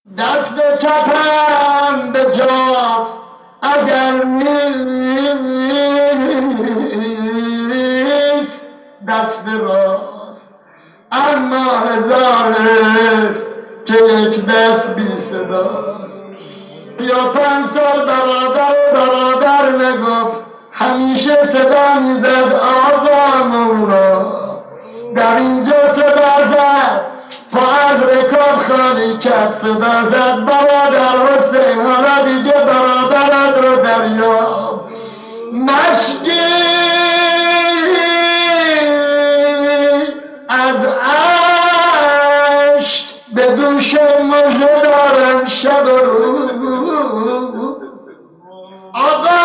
دست چپم به جاست اگر نیست دست راست، اما هزاره که یک دست بی صداست. 35 سال برادر نگفت، همیشه صدا میزد آقا مورا. در اینجا صدا زد، پا از رکاب خالی کرد، صدا زد برادر حسین، حالا دیگه برادرت رو دریاب. مشکی از عشق به دوش مژه دارم شب و روز. آقا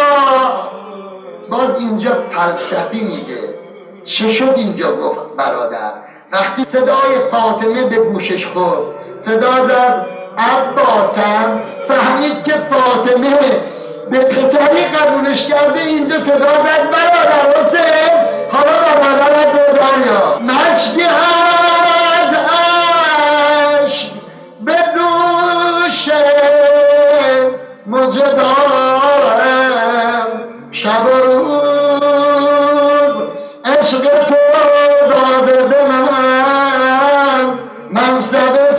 باز اینجا فلسفی میگه. چه شد اینجا گفت برادر؟ وقتی صدای فاطمه به گوشش خورد، صدا زد عباسم، فهمید که فاطمه به پسری قبولش کرده. اینجا صدا زد برادر حسین، حالا برادرت رو داریا. مشکی از عشق به دوش مژه دارم شب و روز. عشق تو داده به من منصب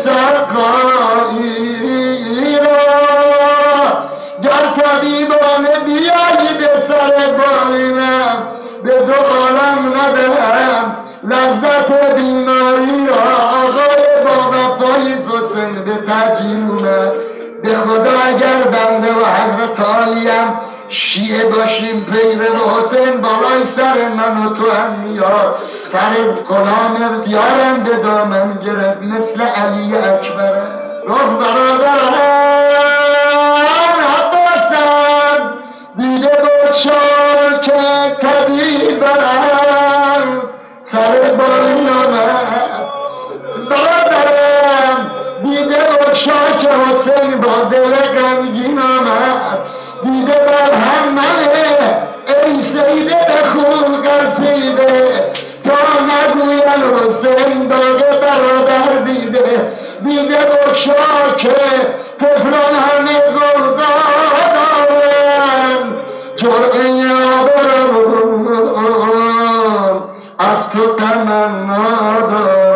سرکاری را، گر طبیبانه بیایی به سر بالینم، به دو عالم ندهم لذت بیماری را. آقای بابا پاییز حسین به تجیل اومد. به خدا اگر بنده و حضرت عالیم شیعه باشیم پیرو حسین، بالای سر من و تو هم میاد. سر غلام یارم به دامن گرفت مثل علی اکبر. گفت برادران عباسم، دیده بگشا که طبیب برم سر بالین آمد. برادرم دیده بگشا که حسین با دل غمگین آمد. دیده بر هم منه ای سیده به خون قرفیده، تا نگوین حسین داده برادر دیده. دیده بگشا که طفلان همه گرگاه دارن، جرعه آبرون از تو تمنا دارن.